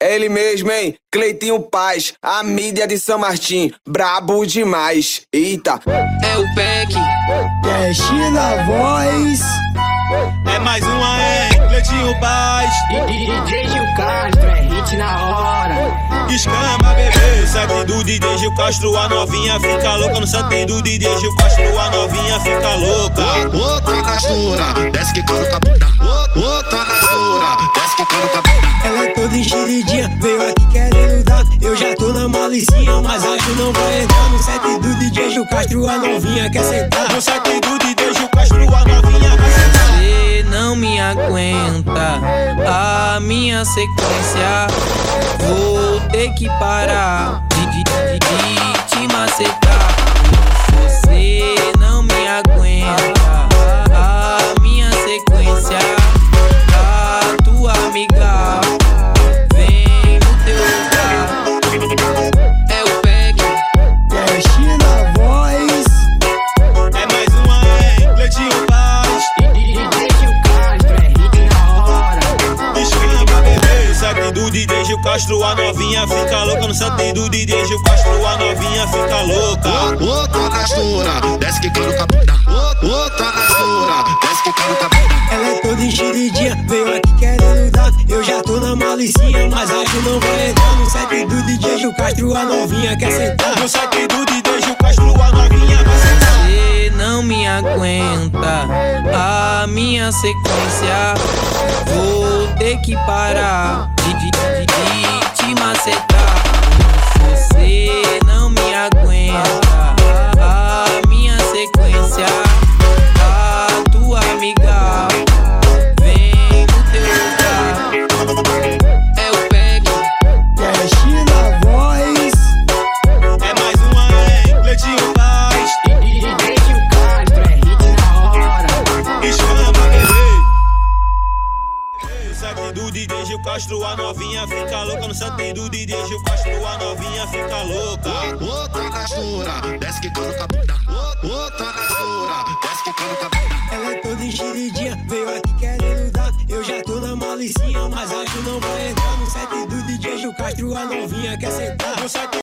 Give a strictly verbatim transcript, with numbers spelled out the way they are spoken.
É ele mesmo, hein? Cleitinho Paz, a mídia de São Martim, brabo demais. Eita. É o Peck, é China Voz. É mais uma, hein? Cleitinho Paz, D J Gil Castro, é hit na hora. Escama, bebê, sete do D J Gil Castro, a novinha fica louca. No sete do D J Gil Castro, a novinha fica louca. Outra castura, desce que cano capita. Outra castura, desce que cano capita. Ela é toda enxeridinha, veio aqui querendo dar. Eu já tô na malicinha, mas acho que não vai entrar. No set do D J Gil Castro, a novinha quer sentar. No sete do D J Gil Castro, a novinha quer sentar. você não me aguenta a minha sequência. Vou ter que parar de, de, de, de te macetar. Você não me aguenta a minha sequência. A tua amiga vem no teu lugar. É o Peck, é China Voz. É mais uma, hein? Cleitinho Paz, D J Gil Castro, é hit na hora. escama, bebê, sete do D J Gil Castro, a novinha fica louca. No sete do D J Gil Castro, a novinha fica louca. Outra castura, desce que cano capita. Outra castura, desce que cano capita. Ela é toda enxeridinha, veio aqui querendo dar. Eu já tô na malicinha, mas acho que não vai entrar. No set do D J Gil Castro, a novinha quer sentar. No sete do D J Gil Castro, a novinha quer sentar. você não me aguenta a minha sequência. Vou ter que parar de, de, de, de te macetar. Você não me aguenta a minha sequência. A tua amiga vem no teu lugar. É o Peck, É China Voz. É mais uma, hein? Cleitinho Paz, D J Gil Castro, é hit na hora. escama, bebê. Sete do D J Gil Castro, a novinha fica louca. No sete do D J Gil Castro, a novinha fica louca. Outra castura, desce que cano capita. Outra castura, desce que cano capita. Ela é toda enxeridinha, veio aqui querendo dar. Eu já tô na malicinha, mas acho que não vai entrar. No set do D J Gil Castro, a novinha quer sentar. No sete